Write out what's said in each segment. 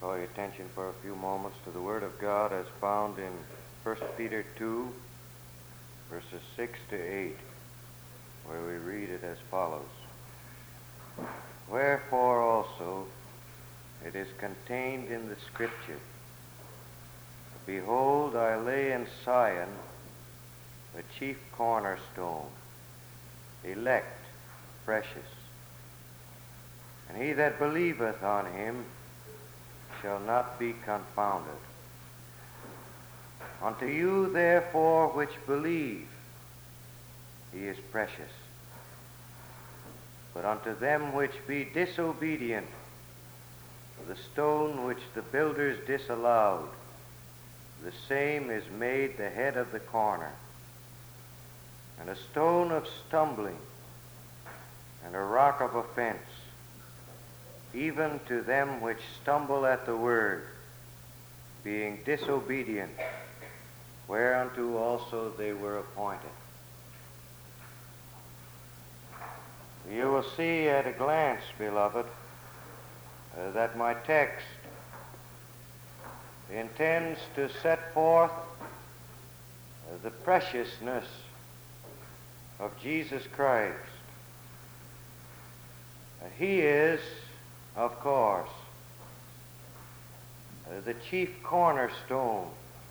Call your attention for a few moments to the Word of God as found in 1 Peter 2, verses 6 to 8, where we read it as follows. Wherefore also it is contained in the Scripture, Behold, I lay in Zion the chief cornerstone, elect, precious. And he that believeth on him shall not be confounded. Unto you therefore which believe, he is precious. But unto them which be disobedient, the stone which the builders disallowed, the same is made the head of the corner, and a stone of stumbling, and a rock of offense, even to them which stumble at the word, being disobedient, whereunto also they were appointed. You will see at a glance, beloved, that my text intends to set forth the preciousness of Jesus Christ. He is, of course, the chief cornerstone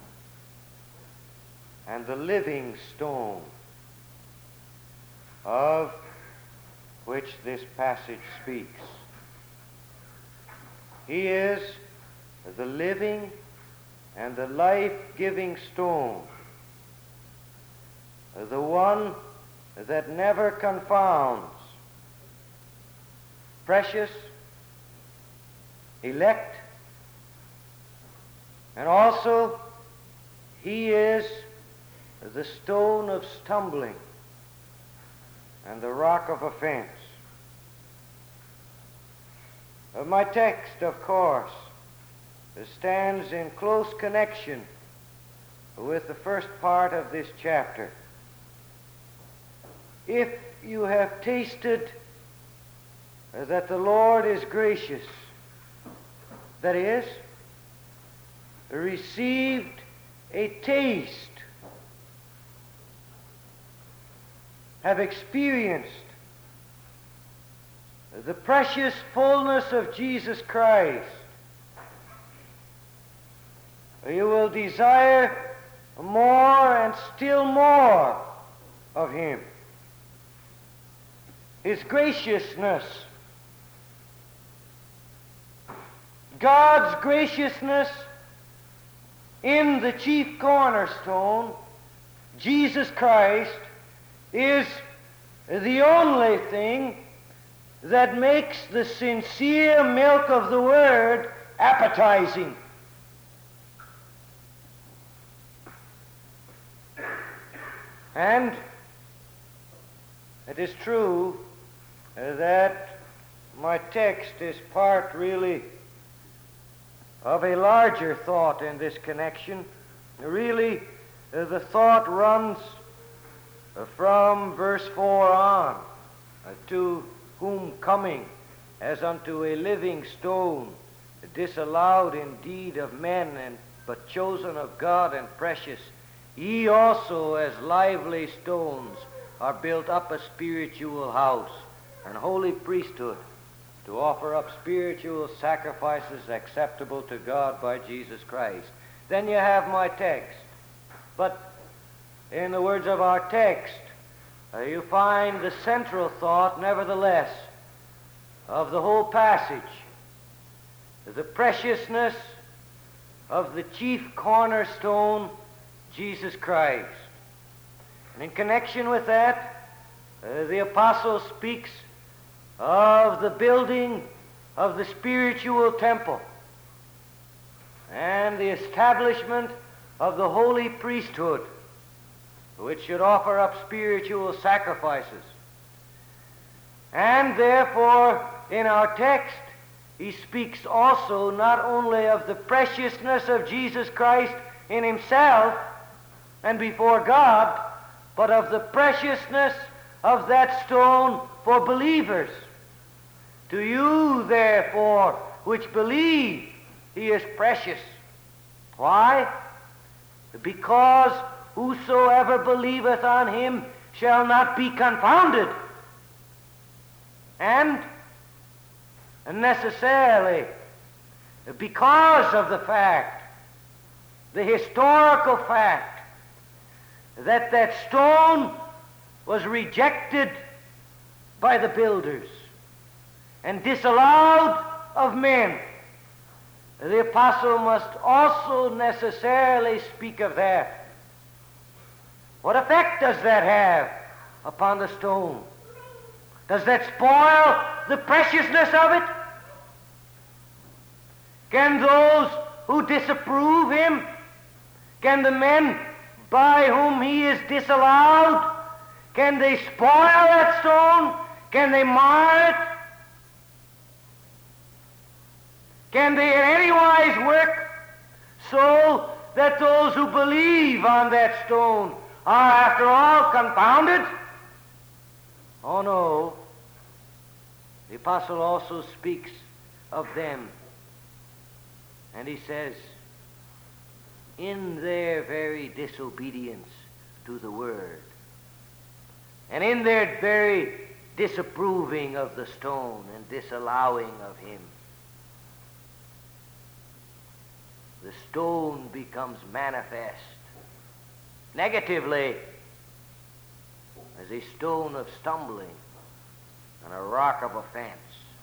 and the living stone of which this passage speaks. He is the living and the life-giving stone, the one that never confounds, precious, elect, and also he is the stone of stumbling and the rock of offense. My text, of course, stands in close connection with the first part of this chapter. If you have tasted that the Lord is gracious, that is, received a taste, have experienced the precious fullness of Jesus Christ, you will desire more and still more of him. His graciousness, God's graciousness in the chief cornerstone, Jesus Christ, is the only thing that makes the sincere milk of the Word appetizing. And it is true that my text is part really of a larger thought in this connection. Really, the thought runs from verse 4 on, to whom coming as unto a living stone, disallowed indeed of men, but chosen of God and precious, ye also as lively stones are built up a spiritual house, an holy priesthood, to offer up spiritual sacrifices acceptable to God by Jesus Christ. Then you have my text. But in the words of our text, you find the central thought, nevertheless, of the whole passage, the preciousness of the chief cornerstone, Jesus Christ. And in connection with that, the apostle speaks of the building of the spiritual temple and the establishment of the holy priesthood, which should offer up spiritual sacrifices. And therefore, in our text, he speaks also not only of the preciousness of Jesus Christ in himself and before God, but of the preciousness of that stone for believers. To you, therefore, which believe, he is precious. Why? Because whosoever believeth on him shall not be confounded. And necessarily, because of the fact, the historical fact, that that stone was rejected by the builders and disallowed of men, the apostle must also necessarily speak of that. What effect does that have upon the stone? Does that spoil the preciousness of it? Can those who disapprove him, can the men by whom he is disallowed, can they spoil that stone? Can they mar it? Can they in any wise work so that those who believe on that stone are after all confounded? Oh no. The apostle also speaks of them, and he says, in their very disobedience to the word, and in their very disapproving of the stone and disallowing of him, the stone becomes manifest negatively as a stone of stumbling and a rock of offense.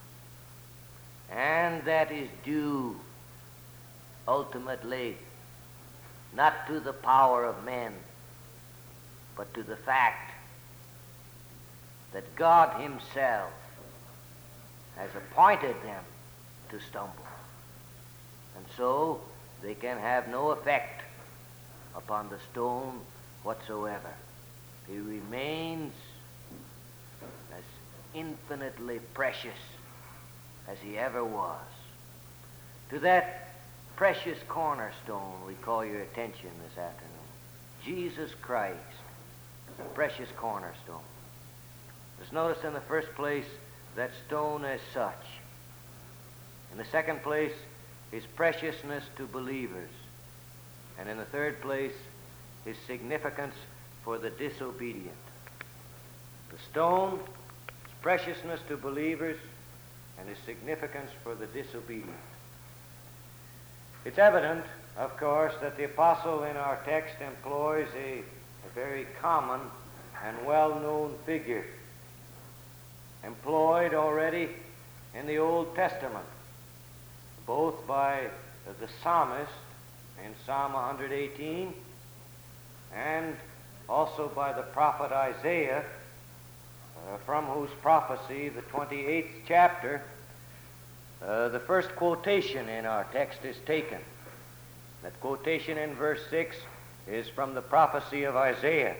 And that is due ultimately not to the power of men, but to the fact that God himself has appointed them to stumble. And so they can have no effect upon the stone whatsoever. He remains as infinitely precious as he ever was. To that precious cornerstone we call your attention this afternoon. Jesus Christ, the precious cornerstone. Let's notice in the first place that stone as such. In the second place, his preciousness to believers. And in the third place, his significance for the disobedient. The stone, his preciousness to believers, and his significance for the disobedient. It's evident, of course, that the apostle in our text employs a very common and well-known figure, employed already in the Old Testament, both by the psalmist in Psalm 118 and also by the prophet Isaiah, from whose prophecy, the 28th chapter, the first quotation in our text is taken. That quotation in verse 6 is from the prophecy of Isaiah.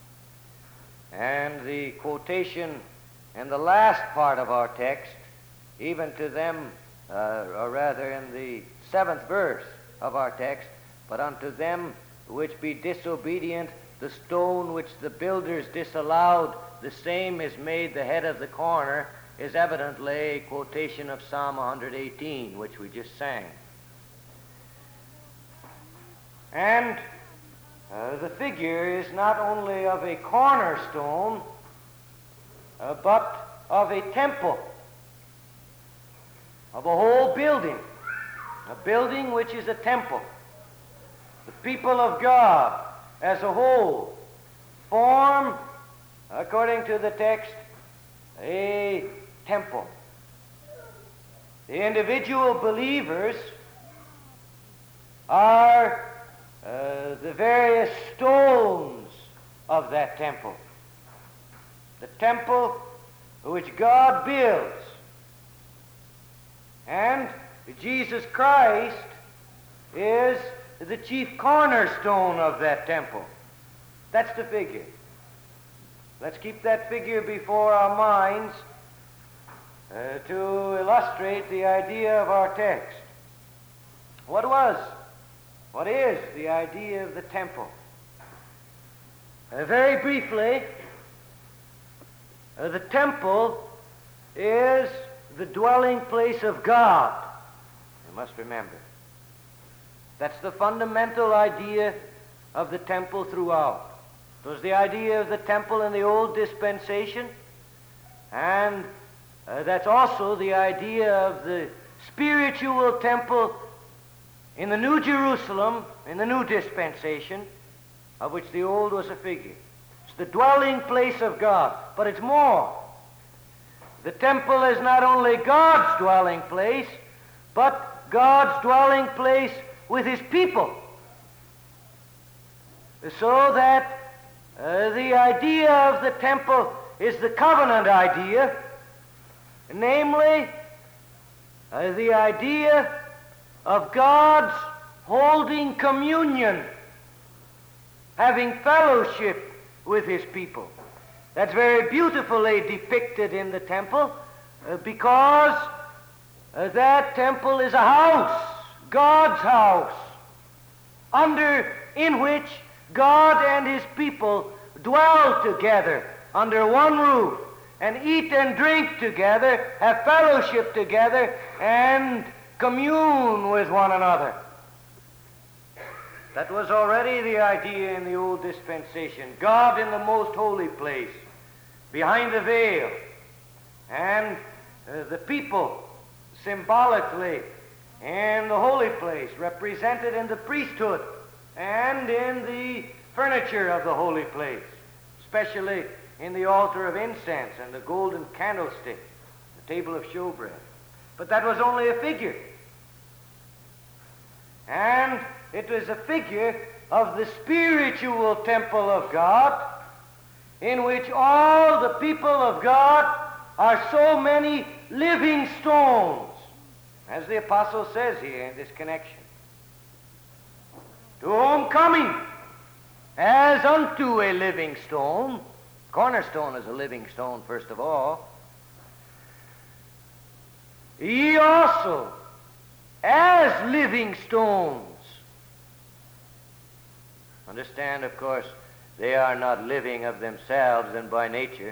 And the quotation in the last part of our text, even to them, or rather in the 7th verse of our text, but unto them which be disobedient, the stone which the builders disallowed, the same is made the head of the corner, is evidently a quotation of Psalm 118, which we just sang. And the figure is not only of a cornerstone, but of a temple, of a whole building, a building which is a temple. The people of God as a whole form, according to the text, a temple. The individual believers are the various stones of that temple. The temple which God builds. And Jesus Christ is the chief cornerstone of that temple. That's the figure. Let's keep that figure before our minds to illustrate the idea of our text. What is the idea of the temple? Very briefly, the temple is the dwelling place of God. You must remember. That's the fundamental idea of the temple throughout. It was the idea of the temple in the old dispensation, and that's also the idea of the spiritual temple in the New Jerusalem, in the new dispensation, of which the old was a figure. It's the dwelling place of God, but it's more. The temple is not only God's dwelling place, but God's dwelling place with his people. So that the idea of the temple is the covenant idea, namely the idea of God's holding communion, having fellowship with his people. That's very beautifully depicted in the temple because that temple is a house, God's house, in which God and his people dwell together under one roof and eat and drink together, have fellowship together, and commune with one another. That was already the idea in the old dispensation. God in the most holy place, behind the veil, and the people symbolically in the holy place, represented in the priesthood and in the furniture of the holy place, especially in the altar of incense and the golden candlestick, the table of showbread. But that was only a figure. And it was a figure of the spiritual temple of God, in which all the people of God are so many living stones, as the apostle says here in this connection. To whom coming as unto a living stone, cornerstone is a living stone first of all, ye also as living stones. Understand, of course, they are not living of themselves and by nature.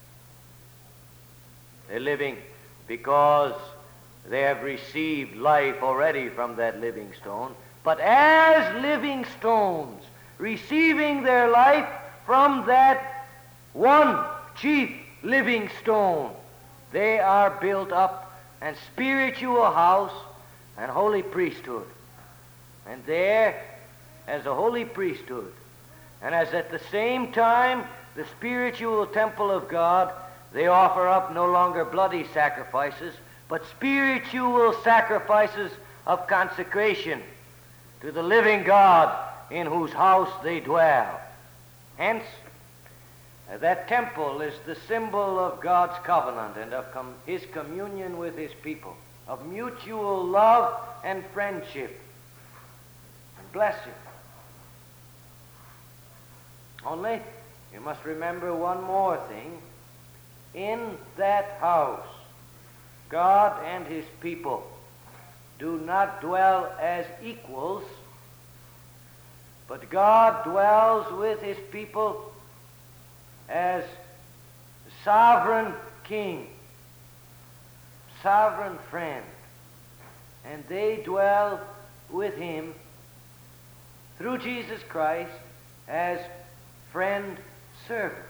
They're living because they have received life already from that living stone, but as living stones, receiving their life from that one chief living stone, they are built up an spiritual house and holy priesthood. And there, as a holy priesthood, and as at the same time the spiritual temple of God, they offer up no longer bloody sacrifices, but spiritual sacrifices of consecration to the living God in whose house they dwell. Hence, that temple is the symbol of God's covenant and of his communion with his people, of mutual love and friendship and blessing. Only, you must remember one more thing. In that house, God and his people do not dwell as equals, but God dwells with his people as sovereign king, sovereign friend, and they dwell with him through Jesus Christ as friend servants.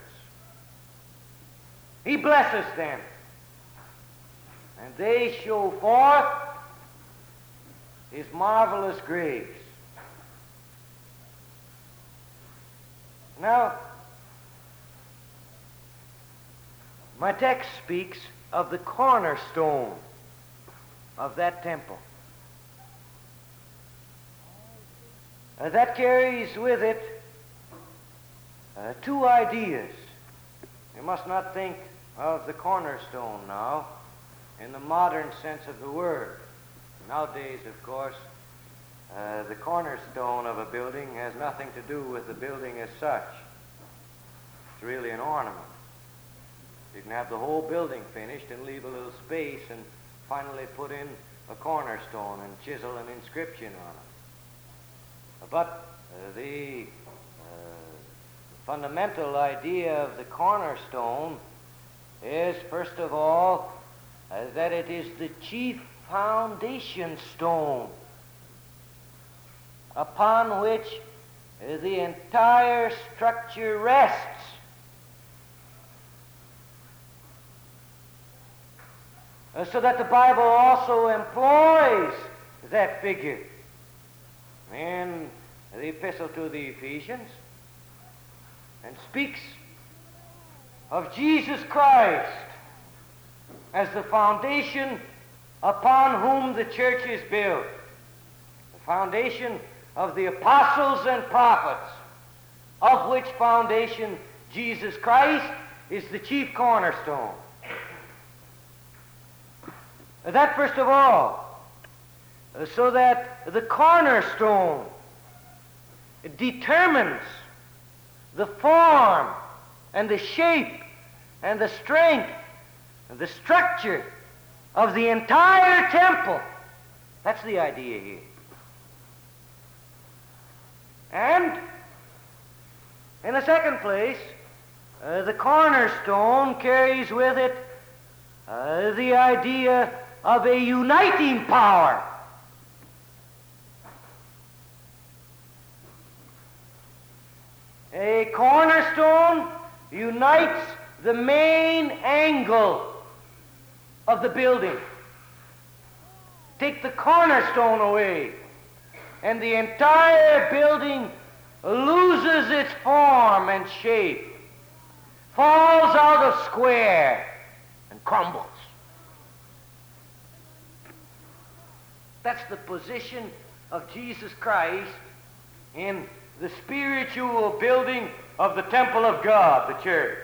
He blesses them, and they show forth his marvelous grace. Now, my text speaks of the cornerstone of that temple. That carries with it two ideas. You must not think of the cornerstone now in the modern sense of the word. Nowadays, of course, the cornerstone of a building has nothing to do with the building as such. It's really an ornament. You can have the whole building finished and leave a little space and finally put in a cornerstone and chisel an inscription on it. But the fundamental idea of the cornerstone is, first of all, that it is the chief foundation stone. upon which the entire structure rests. So that the Bible also employs that figure in the epistle to the Ephesians and speaks of Jesus Christ as the foundation upon whom the church is built, the foundation of the apostles and prophets, of which foundation Jesus Christ is the chief cornerstone. That first of all, so that the cornerstone determines the form and the shape and the strength and the structure of the entire temple. That's the idea here. And in the second place, the cornerstone carries with it the idea of a uniting power. A cornerstone unites the main angle of the building. Take the cornerstone away, and the entire building loses its form and shape, falls out of square, and crumbles. That's the position of Jesus Christ in the spiritual building of the temple of God, the church.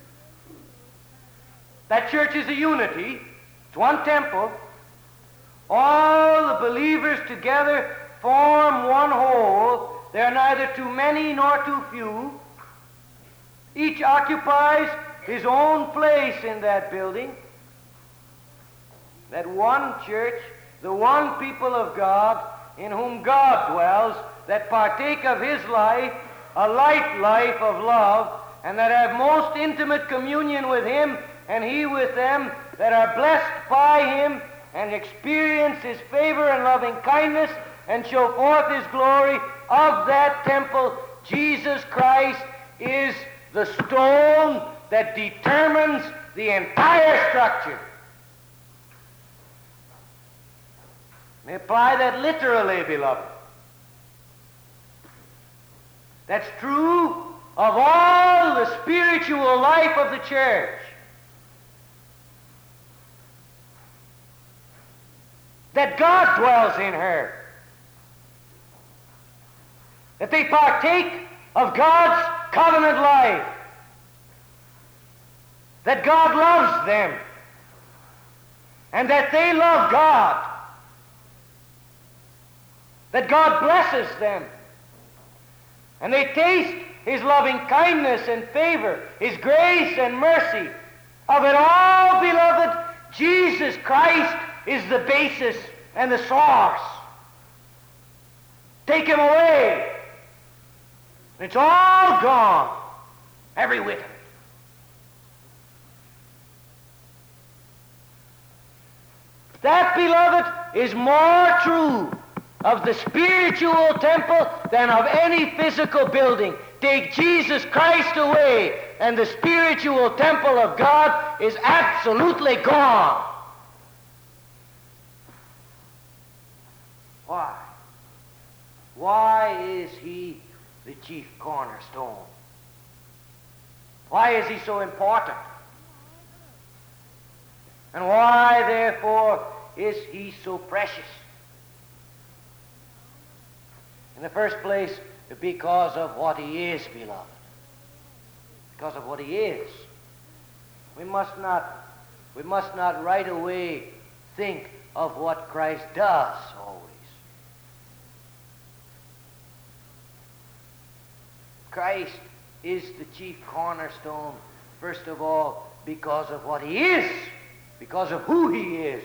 That church is a unity. It's one temple. All the believers together form one whole. They are neither too many nor too few. Each occupies his own place in that building. That one church, the one people of God, in whom God dwells, that partake of his life, a light life of love, and that have most intimate communion with him, and he with them, that are blessed by him, and experience his favor and loving kindness, and show forth his glory. Of that temple, Jesus Christ is the stone that determines the entire structure. May apply that literally, beloved. That's true of all the spiritual life of the church. That God dwells in her. That they partake of God's covenant life. That God loves them. And that they love God. That God blesses them. And they taste his loving kindness and favor, his grace and mercy. Of it all, beloved, Jesus Christ is the basis and the source. Take him away. It's all gone. Every whit of it. That, beloved, is more true of the spiritual temple than of any physical building. Take Jesus Christ away, and the spiritual temple of God is absolutely gone. Why? Why is he the chief cornerstone? Why is he so important? And why, therefore, is he so precious? In the first place, because of what he is, beloved. Because of what he is. We must not right away think of what Christ does always. Christ is the chief cornerstone, first of all, because of what he is, because of who he is.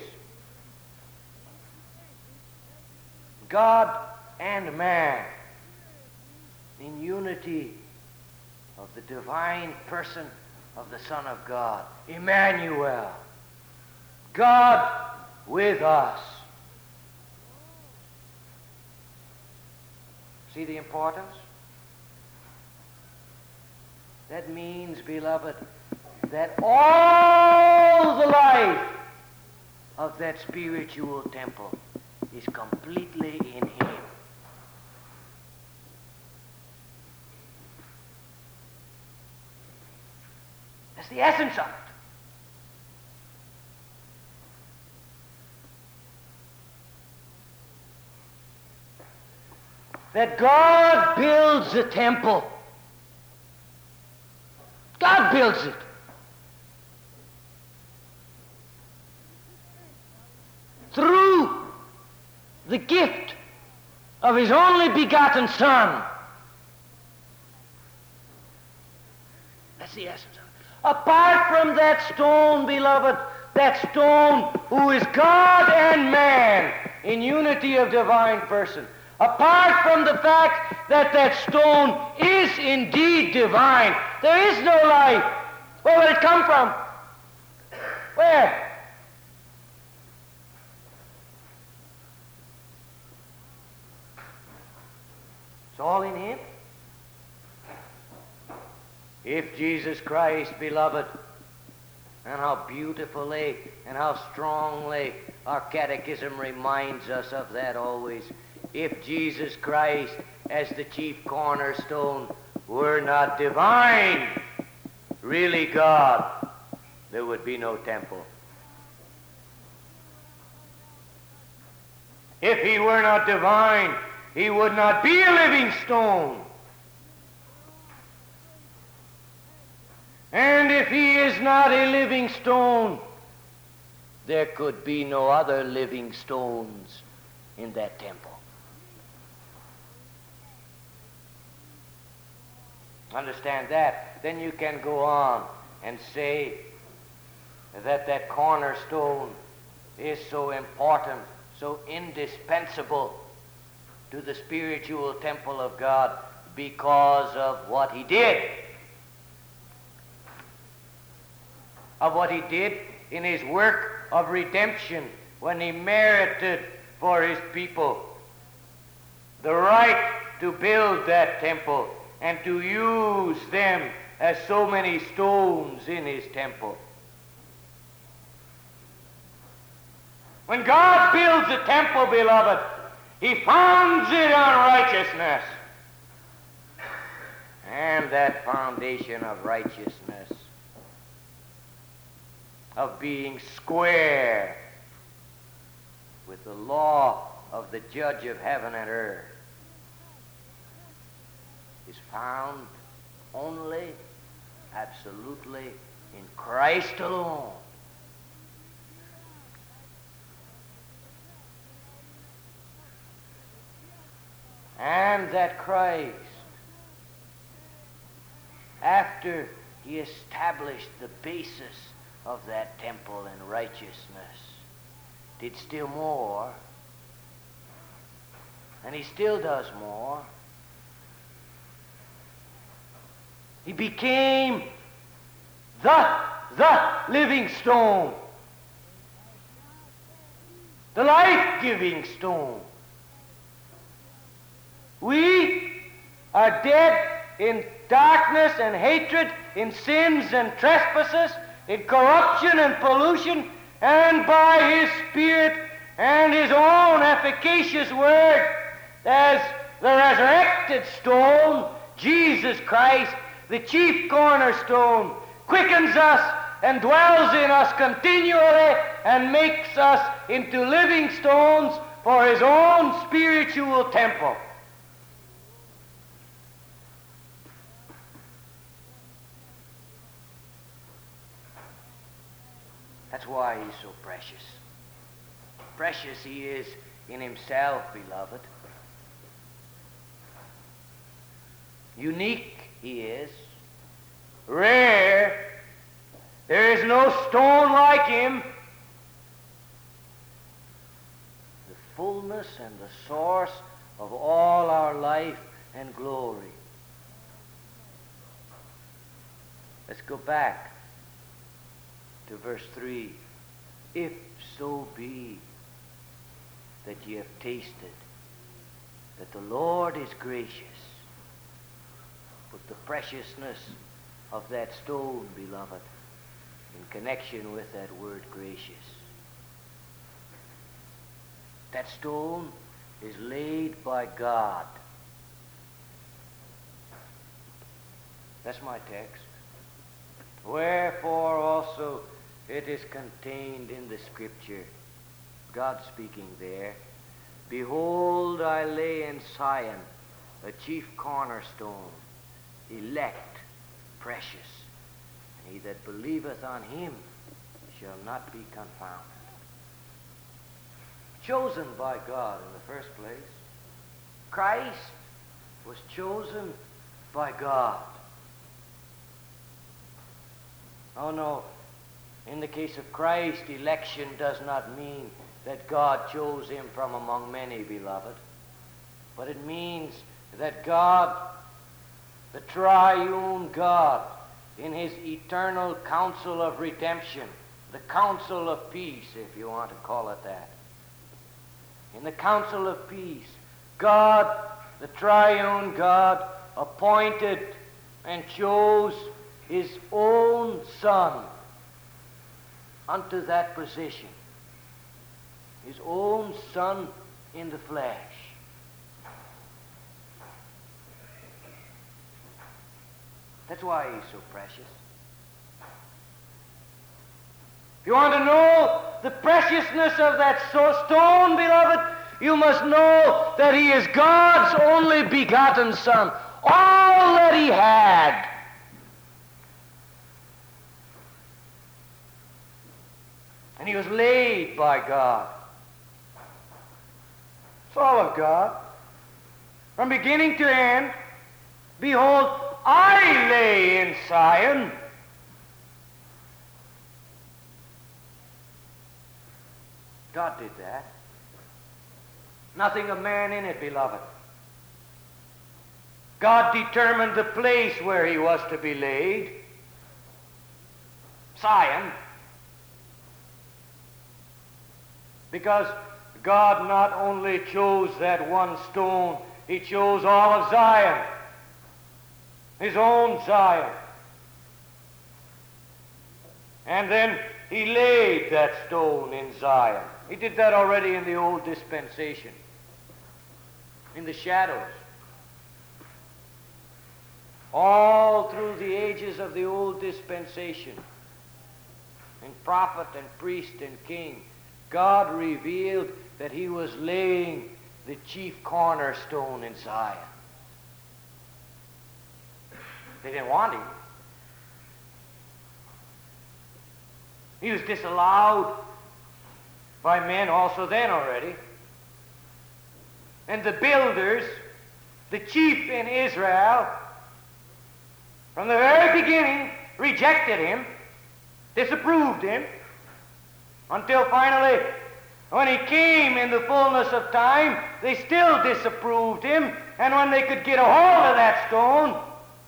God and man in unity of the divine person of the Son of God, Emmanuel, God with us. See the importance? That means, beloved, that all the life of that spiritual temple is completely in him. That's the essence of it. That God builds a temple. God builds it. Through the gift of his only begotten Son. That's the essence of it. Apart from that stone, beloved, that stone who is God and man in unity of divine person, apart from the fact that that stone is indeed divine, there is no life. Where will it come from? Where? It's all in him. If Jesus Christ, beloved, and how beautifully and how strongly our catechism reminds us of that always, if Jesus Christ as the chief cornerstone were not divine, really God, there would be no temple. If he were not divine, he would not be a living stone. And if he is not a living stone, there could be no other living stones in that temple. Understand that? Then you can go on and say that that cornerstone is so important, so indispensable to the spiritual temple of God because of what he did. Of what he did in his work of redemption when he merited for his people the right to build that temple and to use them as so many stones in his temple. When God builds a temple, beloved, he founds it on righteousness. And that foundation of righteousness, of being square with the law of the judge of heaven and earth, is found only, absolutely, in Christ alone. And that Christ, after he established the basis of that temple in righteousness, did still more, and he still does more. He became the living stone, the life-giving stone. We are dead in darkness and hatred, in sins and trespasses, in corruption and pollution, and by his Spirit and his own efficacious word, as the resurrected stone, Jesus Christ, the chief cornerstone, quickens us and dwells in us continually and makes us into living stones for his own spiritual temple. That's why he's so precious. Precious he is in himself, beloved. Unique he is. Rare. There is no stone like him. The fullness and the source of all our life and glory. Let's go back to verse 3. If so be that ye have tasted that the Lord is gracious. But the preciousness of that stone, beloved, in connection with that word gracious. That stone is laid by God. That's my text. Wherefore also it is contained in the Scripture, God speaking there, behold, I lay in Zion a chief cornerstone, elect, precious, and he that believeth on him shall not be confounded. Chosen by God in the first place. Christ was chosen by God. Oh no, in the case of Christ, election does not mean that God chose him from among many, beloved. But it means that God, the triune God, in his eternal counsel of redemption, the counsel of peace, if you want to call it that. In the counsel of peace, God, the triune God, appointed and chose his own Son unto that position. His own Son in the flesh. That's why he's so precious. If you want to know the preciousness of that stone, beloved, you must know that he is God's only begotten Son. All that he had. And he was laid by God. It's all of God. From beginning to end, behold, I lay in Zion. God did that. Nothing of man in it, beloved. God determined the place where he was to be laid. Zion. Because God not only chose that one stone, he chose all of Zion. His own Zion. And then he laid that stone in Zion. He did that already in the old dispensation. In the shadows. All through the ages of the old dispensation. In prophet and priest and king, God revealed that he was laying the chief cornerstone in Zion. They didn't want him. He was disallowed by men also then already. And the builders, the chief in Israel, from the very beginning, rejected him, disapproved him, until finally, when he came in the fullness of time, they still disapproved him, and when they could get a hold of that stone,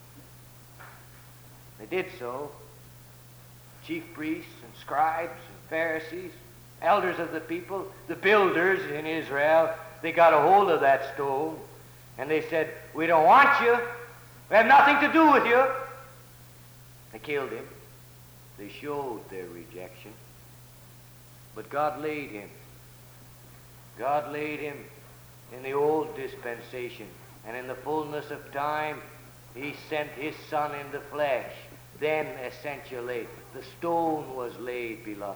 they did so. Chief priests and scribes and Pharisees, elders of the people, the builders in Israel, they got a hold of that stone, and they said, we don't want you. We have nothing to do with you. They killed him. They showed their rejection. But God laid him. God laid him in the old dispensation. And in the fullness of time, he sent his Son in the flesh. Then, essentially, the stone was laid, beloved.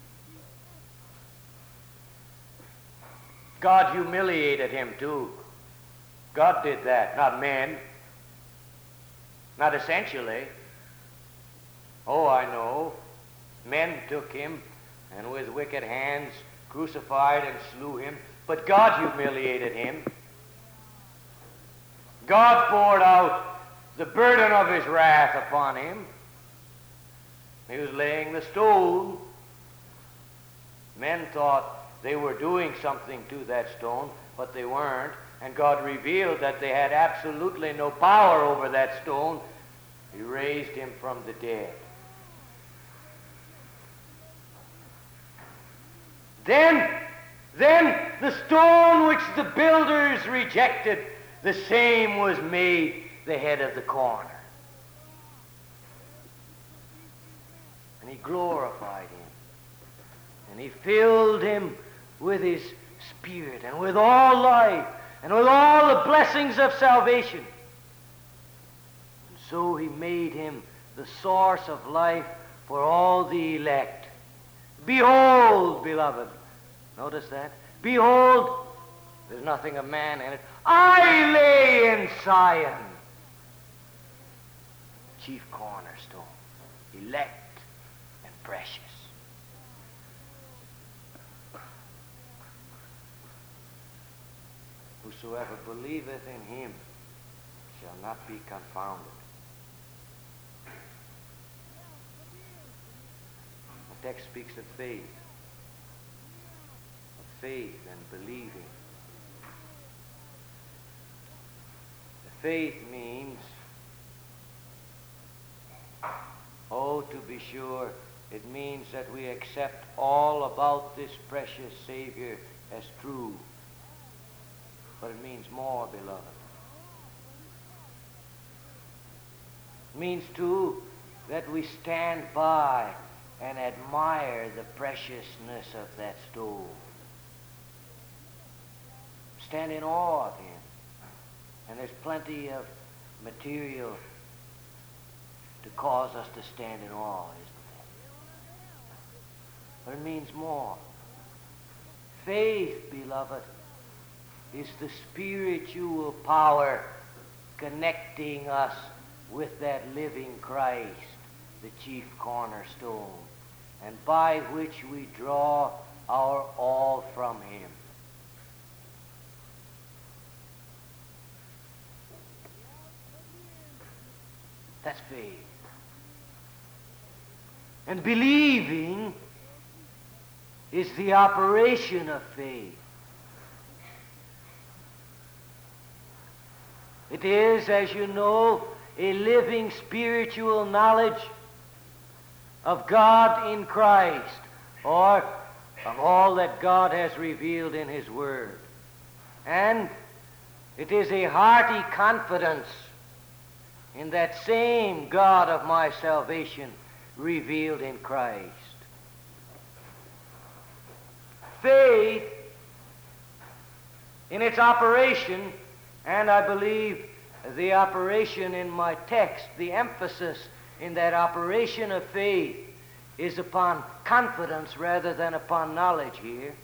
God humiliated him too. God did that, not men. Not essentially. Oh, I know. Men took him and with wicked hands crucified and slew him. But God humiliated him. God poured out the burden of his wrath upon him. He was laying the stone. Men thought they were doing something to that stone, but they weren't. And God revealed that they had absolutely no power over that stone. He raised him from the dead. Then Then the stone which the builders rejected, the same was made the head of the corner. And he glorified him. And he filled him with his Spirit and with all life and with all the blessings of salvation. And so he made him the source of life for all the elect. Behold, beloved, notice that. Behold, there's nothing of man in it. I lay in Zion, chief cornerstone, elect and precious. Whosoever believeth in him shall not be confounded. The text speaks of faith and believing. The faith means, to be sure, it means that we accept all about this precious Savior as true. But it means more, beloved. It means, too, that we stand by and admire the preciousness of that stone. Stand in awe of him. And there's plenty of material to cause us to stand in awe, isn't there? But it means more. Faith, beloved, is the spiritual power connecting us with that living Christ, the chief cornerstone, and by which we draw our all from him. That's faith. And believing is the operation of faith. It is, as you know, a living spiritual knowledge of God in Christ, or of all that God has revealed in his Word. And it is a hearty confidence in that same God of my salvation revealed in Christ. Faith in its operation, and I believe the operation in my text, the emphasis in that operation of faith is upon confidence rather than upon knowledge here.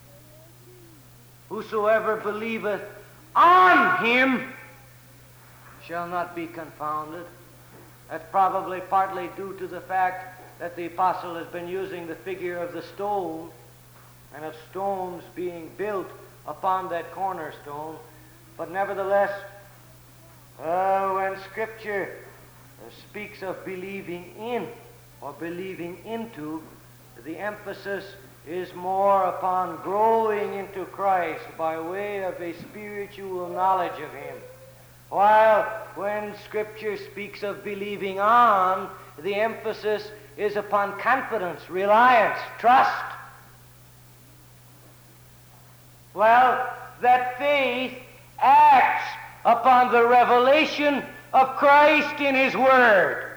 Whosoever believeth on him shall not be confounded. That's probably partly due to the fact that the apostle has been using the figure of the stone and of stones being built upon that cornerstone. But nevertheless, when Scripture speaks of believing in or believing into, the emphasis is more upon growing into Christ by way of a spiritual knowledge of him. While when Scripture speaks of believing on, the emphasis is upon confidence, reliance, trust. Well, that faith acts upon the revelation of Christ in his Word.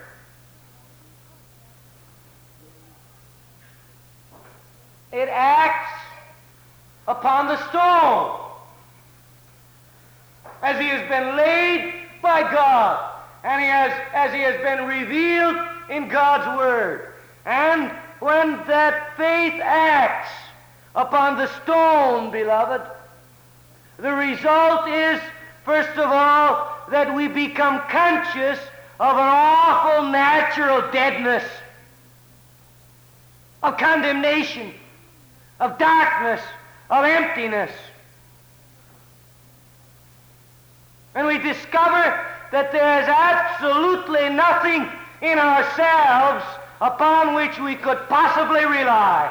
It acts upon the stone as he has been laid by God, and as he has been revealed in God's Word. And when that faith acts upon the stone, beloved, the result is, first of all, that we become conscious of an awful natural deadness, of condemnation, of darkness, of emptiness. And we discover that there is absolutely nothing in ourselves upon which we could possibly rely.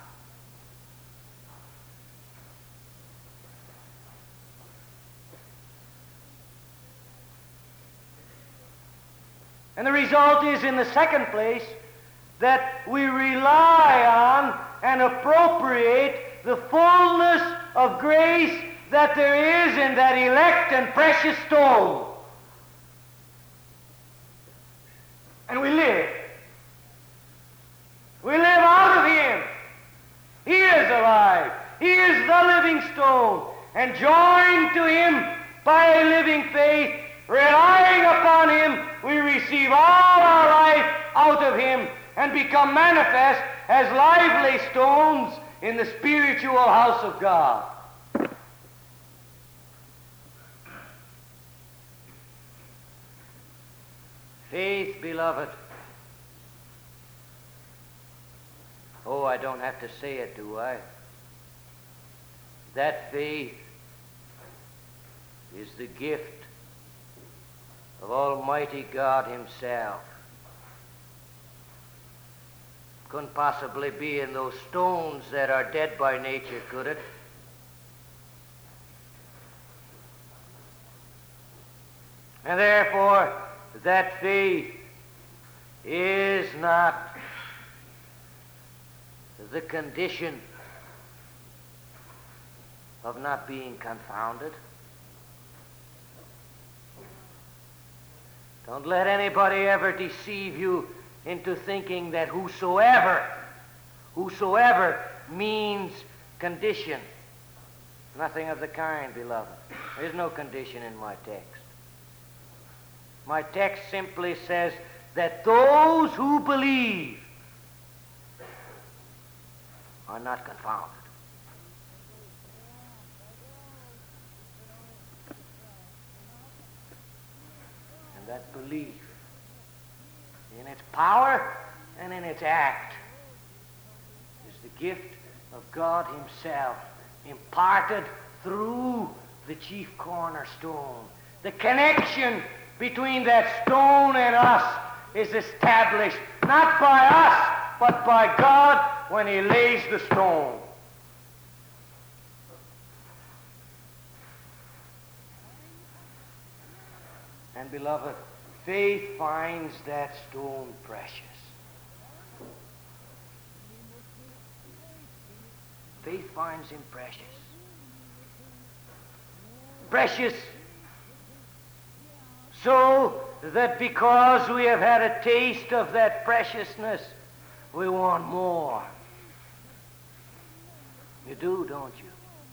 And the result is, in the second place, that we rely on and appropriate the fullness of grace that there is in that elect and precious stone. And we live. We live out of him. He is alive. He is the living stone. And joined to him by a living faith, relying upon him, we receive all our life out of him and become manifest as lively stones in the spiritual house of God. Faith, beloved. Oh, I don't have to say it, do I? That faith is the gift of Almighty God himself. Couldn't possibly be in those stones that are dead by nature, could it? And therefore, that faith is not the condition of not being confounded. Don't let anybody ever deceive you into thinking that whosoever means condition. Nothing of the kind, beloved. There is no condition in my text. My text simply says that those who believe are not confounded. And that belief in its power and in its act is the gift of God himself, imparted through the chief cornerstone. The connection between that stone and us is established not by us, but by God when he lays the stone. And beloved, faith finds that stone precious. Faith finds him precious. Precious so that because we have had a taste of that preciousness, we want more. You do, don't you?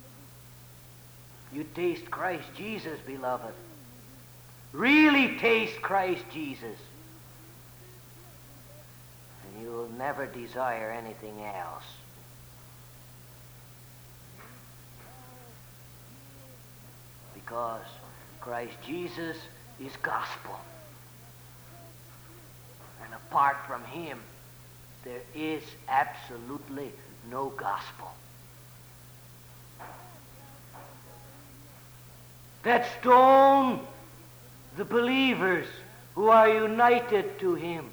You taste Christ Jesus, beloved. Really taste Christ Jesus. And you will never desire anything else. Because Christ Jesus is gospel. And apart from him, there is absolutely no gospel. That stone, the believers who are united to him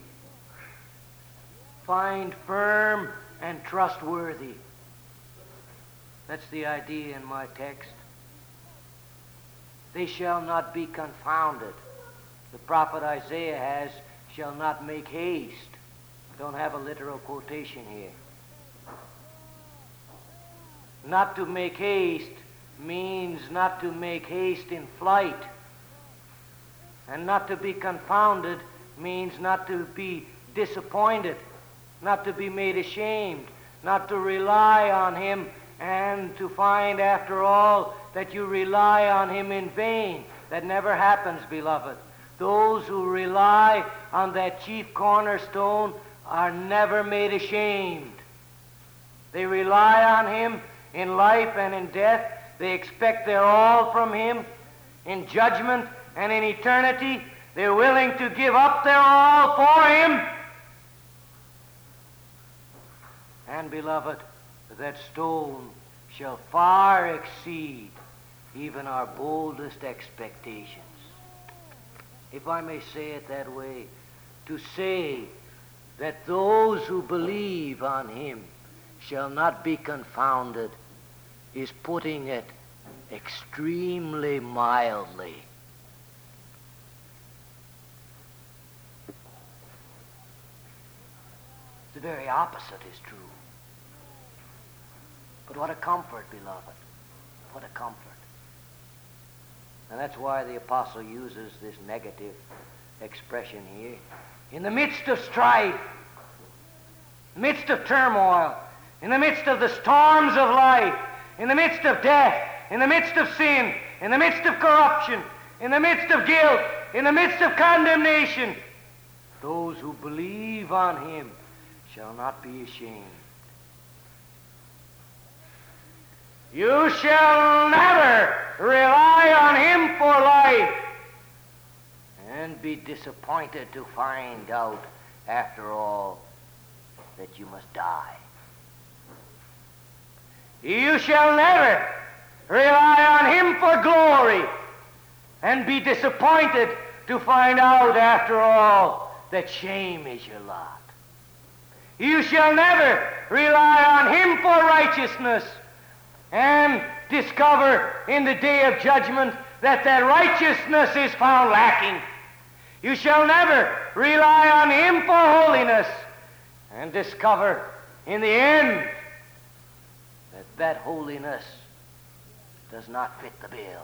find firm and trustworthy. That's the idea in my text. They shall not be confounded. The prophet Isaiah has, shall not make haste. Don't have a literal quotation here. Not to make haste means not to make haste in flight. And not to be confounded means not to be disappointed, not to be made ashamed, not to rely on him and to find after all that you rely on him in vain. That never happens, beloved. Those who rely on that chief cornerstone are never made ashamed. They rely on him in life and in death. They expect their all from him in judgment and in eternity. They're willing to give up their all for him. And, beloved, that stone shall far exceed even our boldest expectations. If I may say it that way, to say that those who believe on him shall not be confounded is putting it extremely mildly. The very opposite is true. But what a comfort, beloved. What a comfort. And that's why the apostle uses this negative expression here. In the midst of strife, in the midst of turmoil, in the midst of the storms of life, in the midst of death, in the midst of sin, in the midst of corruption, in the midst of guilt, in the midst of condemnation, those who believe on him shall not be ashamed. You shall never rely on him for life and be disappointed to find out, after all, that you must die. You shall never rely on him for glory and be disappointed to find out, after all, that shame is your lot. You shall never rely on him for righteousness and discover in the day of judgment that righteousness is found lacking. You shall never rely on him for holiness and discover in the end that holiness does not fit the bill.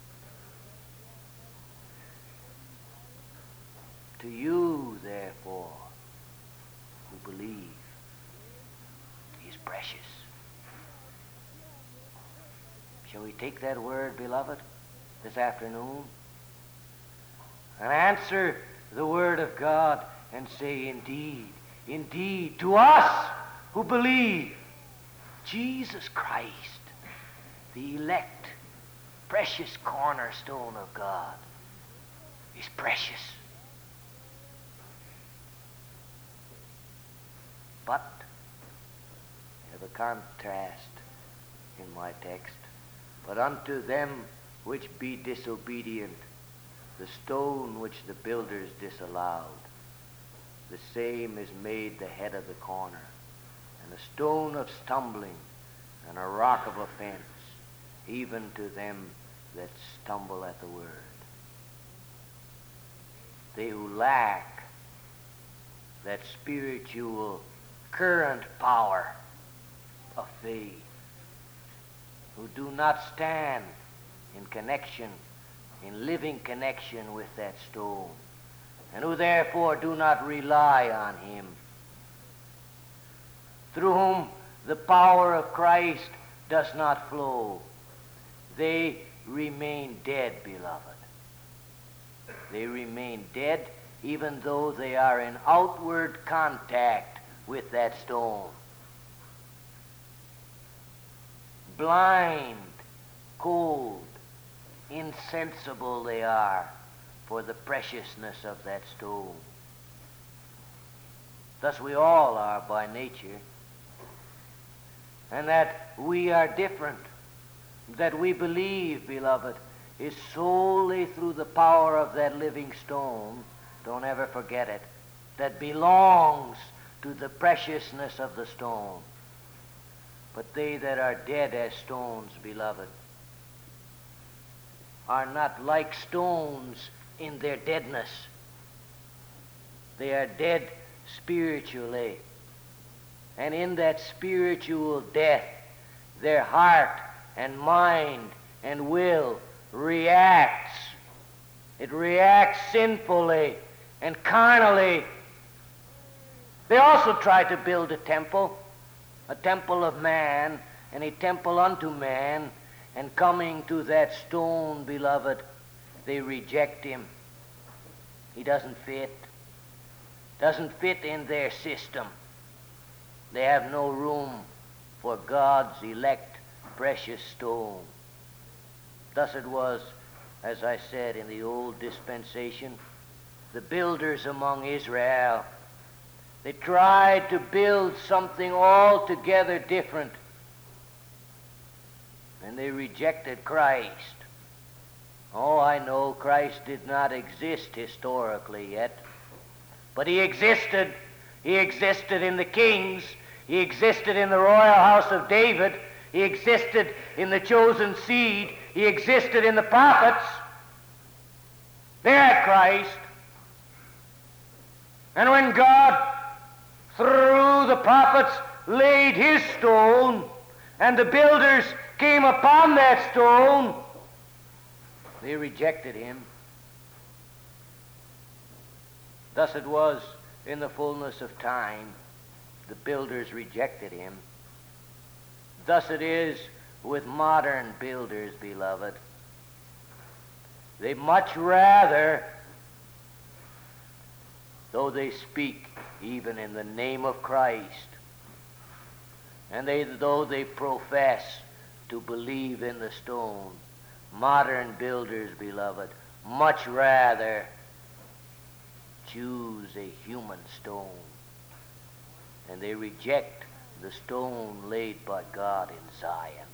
To you, therefore, who believe, he is precious. Shall we take that word, beloved, this afternoon and answer the word of God and say, indeed, indeed, to us who believe, Jesus Christ, the elect, precious cornerstone of God, is precious. But I have a contrast in my text. But unto them which be disobedient, the stone which the builders disallowed, the same is made the head of the corner, and a stone of stumbling, and a rock of offense, even to them that stumble at the word. They who lack that spiritual current power of faith, who do not stand in connection, in living connection with that stone, and who therefore do not rely on him, through whom the power of Christ does not flow, they remain dead, beloved. They remain dead even though they are in outward contact with that stone. Blind, cold, insensible they are for the preciousness of that stone. Thus we all are by nature, and that we are different, that we believe, beloved, is solely through the power of that living stone, don't ever forget it, that belongs to the preciousness of the stone. But they that are dead as stones, beloved, are not like stones in their deadness. They are dead spiritually. And in that spiritual death, their heart and mind and will reacts. It reacts sinfully and carnally. They also try to build a temple of man, and a temple unto man, and coming to that stone, beloved, they reject him. He doesn't fit in their system. They have no room for God's elect precious stone. Thus it was, as I said, in the old dispensation, the builders among Israel, they tried to build something altogether different, and they rejected Christ. Oh, I know Christ did not exist historically yet, but he existed. He existed in the kings. He existed in the royal house of David. He existed in the chosen seed. He existed in the prophets. They had Christ. And when God, through the prophets, laid his stone, and the builders came upon that stone, they rejected him. Thus it was in the fullness of time. The builders rejected him. Thus it is with modern builders, beloved. They much rather, though they speak even in the name of Christ, and though they profess to believe in the stone, modern builders, beloved, much rather choose a human stone, and they reject the stone laid by God in Zion.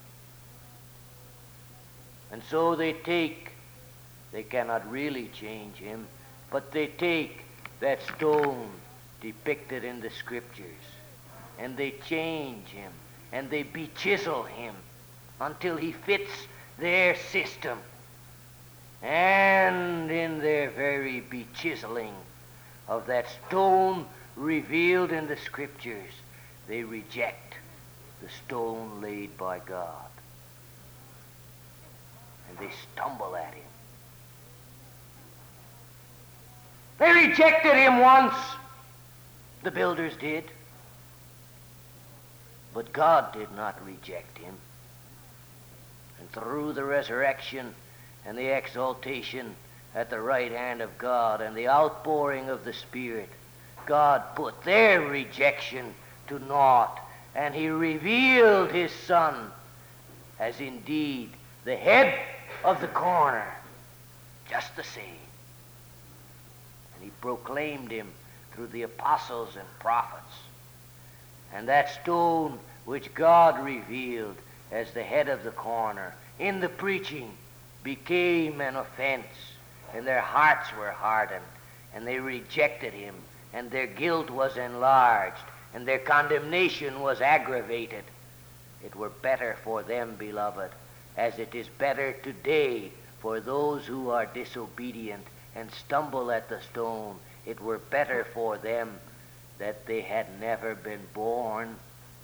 And so they cannot really change him, but they take that stone depicted in the Scriptures, and they change him, and they bechisel him until he fits their system. And in their very bechiseling of that stone revealed in the Scriptures, they reject the stone laid by God. And they stumble at him. They rejected him once. The builders did. But God did not reject him. And through the resurrection and the exaltation at the right hand of God and the outpouring of the Spirit, God put their rejection to naught, and he revealed his Son as indeed the head of the corner, just the same. And he proclaimed him through the apostles and prophets. And that stone which God revealed as the head of the corner in the preaching became an offense, and their hearts were hardened, and they rejected him, and their guilt was enlarged, and their condemnation was aggravated. It were better for them, beloved, as it is better today for those who are disobedient and stumble at the stone. It were better for them that they had never been born.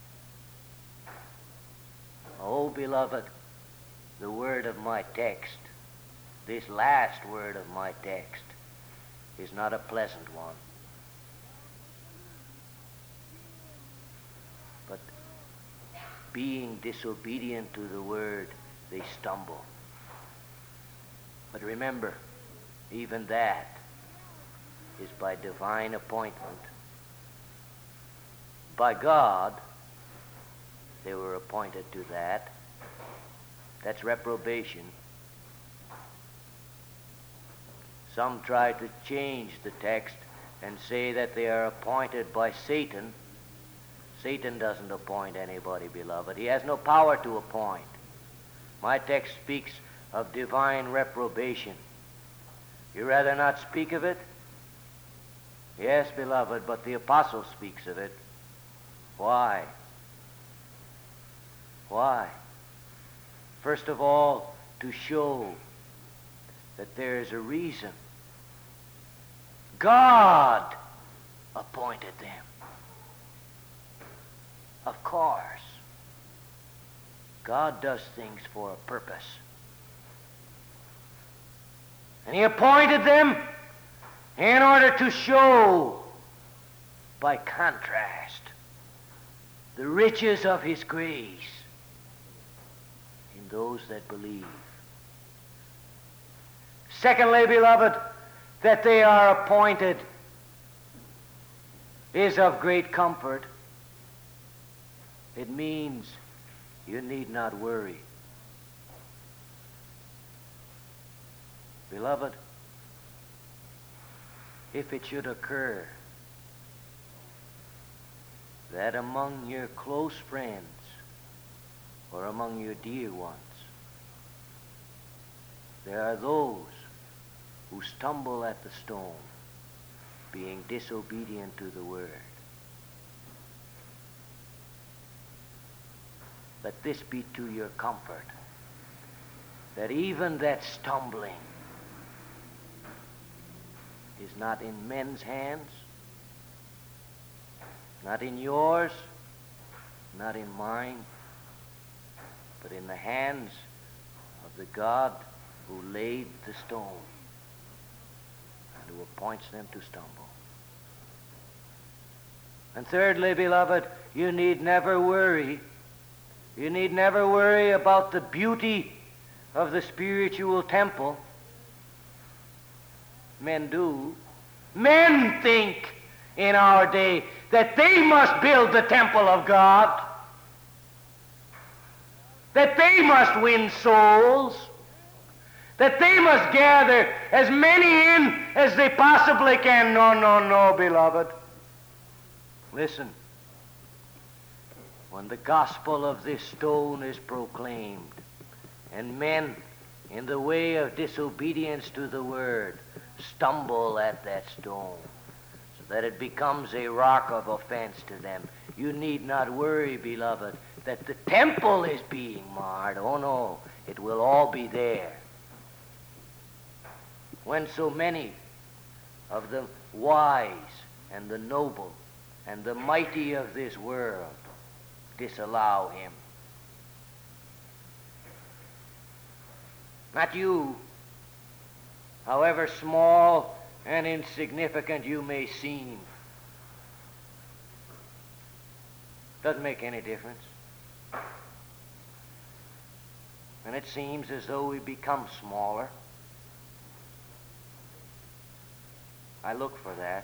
Oh, beloved, the word of my text, this last word of my text, is not a pleasant one. But being disobedient to the word, they stumble. But remember, even that is by divine appointment. By God, they were appointed to that. That's reprobation. Some try to change the text and say that they are appointed by Satan. Satan doesn't appoint anybody, beloved. He has no power to appoint. My text speaks of divine reprobation. You rather not speak of it? Yes, beloved, but the apostle speaks of it. Why? Why? First of all, to show that there is a reason. God appointed them. Of course. God does things for a purpose. And he appointed them in order to show, by contrast, the riches of his grace in those that believe. Secondly, beloved, that they are appointed is of great comfort. It means you need not worry. Beloved, if it should occur that among your close friends or among your dear ones there are those who stumble at the stone, being disobedient to the word, let this be to your comfort, that even that stumbling is not in men's hands, not in yours, not in mine, but in the hands of the God who laid the stone and who appoints them to stumble. And thirdly, beloved, you need never worry. You need never worry about the beauty of the spiritual temple. Men do. Men think in our day that they must build the temple of God, that they must win souls, that they must gather as many in as they possibly can. No, no, no, beloved. Listen. When the gospel of this stone is proclaimed, and men in the way of disobedience to the word stumble at that stone, so that it becomes a rock of offense to them, you need not worry, beloved, that the temple is being marred. Oh no, it will all be there. When so many of the wise and the noble and the mighty of this world disallow him. Not you, however small and insignificant you may seem. Doesn't make any difference. And it seems as though we become smaller. I look for that.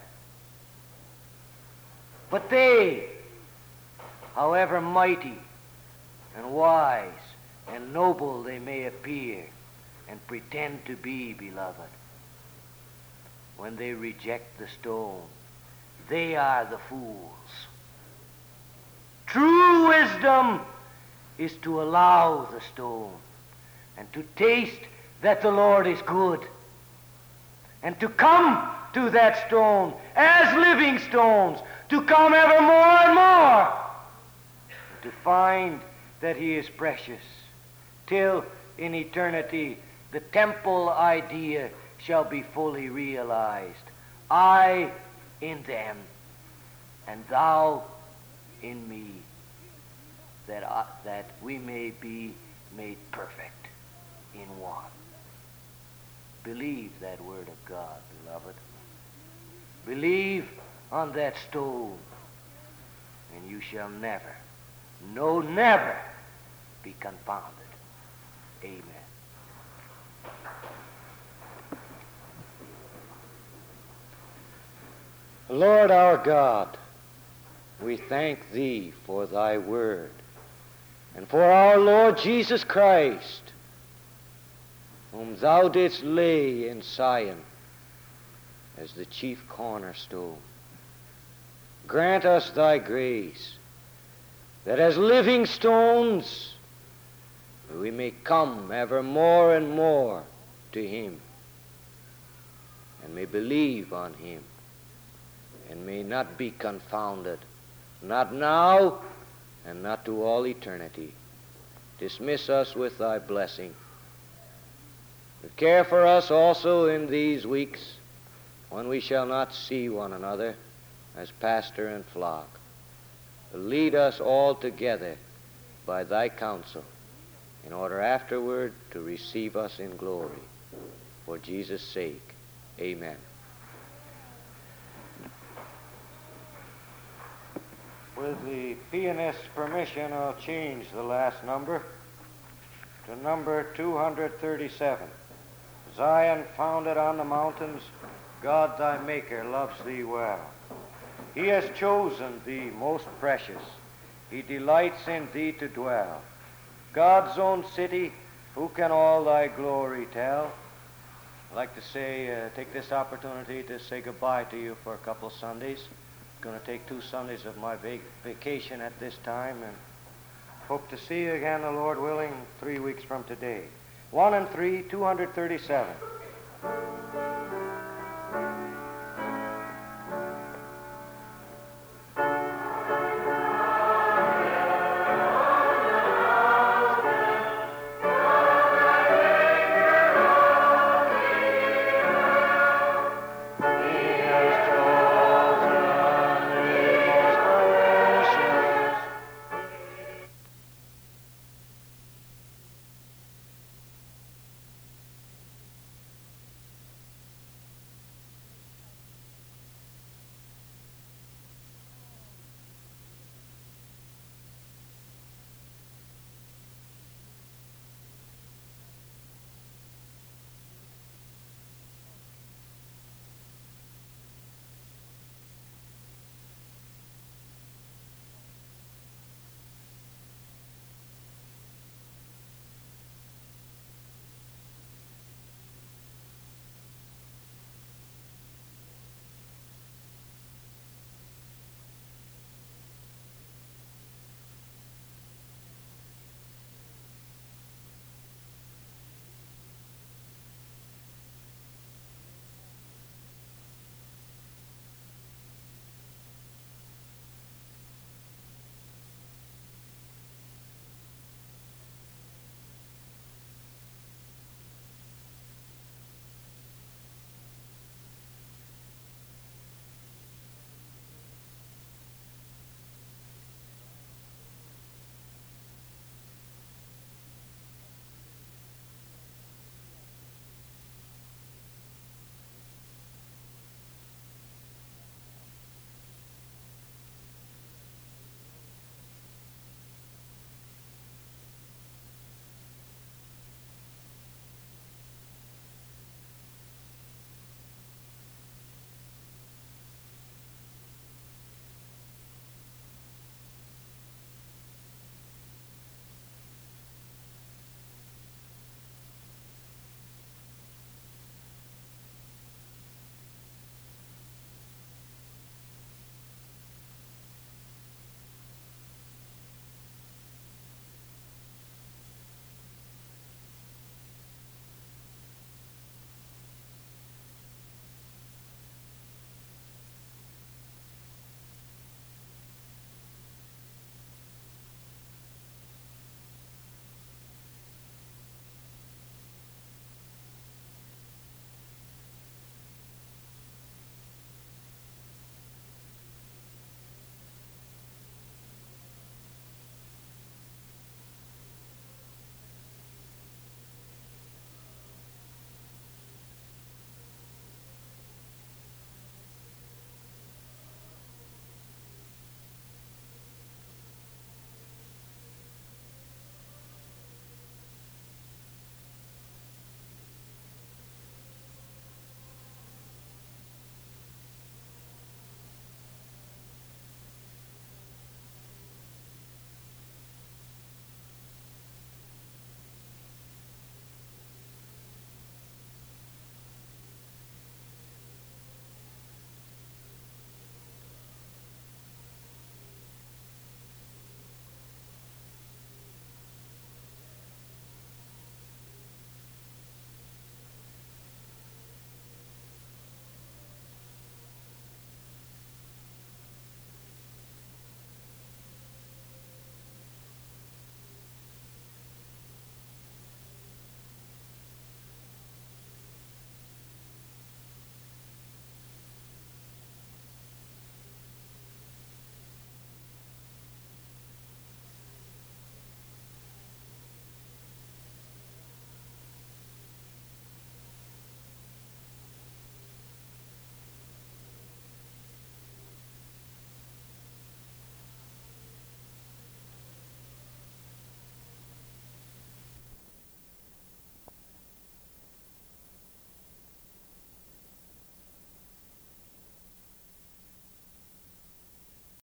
But they, however mighty and wise and noble they may appear and pretend to be, beloved, when they reject the stone, they are the fools. True wisdom is to allow the stone and to taste that the Lord is good, and to come to that stone as living stones, to come ever more and more, and to find that he is precious, till in eternity the temple idea shall be fully realized. I in them, and thou in me, that we may be made perfect in one. Believe that word of God, beloved. Believe on that stone, and you shall never, no, never be confounded. Amen. Lord our God, we thank thee for thy word, and for our Lord Jesus Christ, whom thou didst lay in Zion as the chief cornerstone. Grant us thy grace, that as living stones we may come ever more and more to him, and may believe on him, and may not be confounded, not now and not to all eternity. Dismiss us with thy blessing. Care for us also in these weeks when we shall not see one another as pastor and flock. Lead us all together by thy counsel, in order afterward to receive us in glory. For Jesus' sake, amen. With the pianist's permission, I'll change the last number to number 237. Zion founded on the mountains, God thy Maker loves thee well. He has chosen thee most precious. He delights in thee to dwell. God's own city, who can all thy glory tell? I'd like to say, take this opportunity to say goodbye to you for a couple Sundays. I'm going to take 2 Sundays of my vacation at this time, and hope to see you again, the Lord willing, 3 weeks from today. 1 and 3, 237.